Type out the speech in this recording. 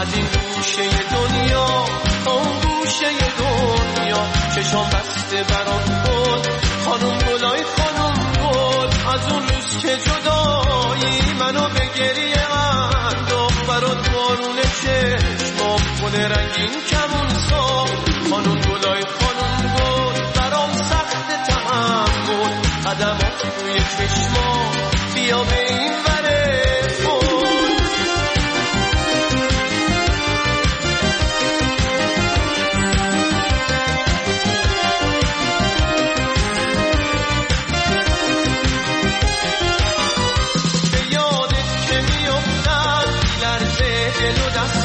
از این گوشه دنیا تا اون گوشه دنیا، چشام بسته برات بود خانم گلای خانم گل. از اون روز که جدایی منو به گریه انداخت، برات بارون چشمام گل رنگین کمون ساخت. خانم گلای خانم گل برام سخت تحمل، قدمات روی چشمام بیا به این وره دل و دست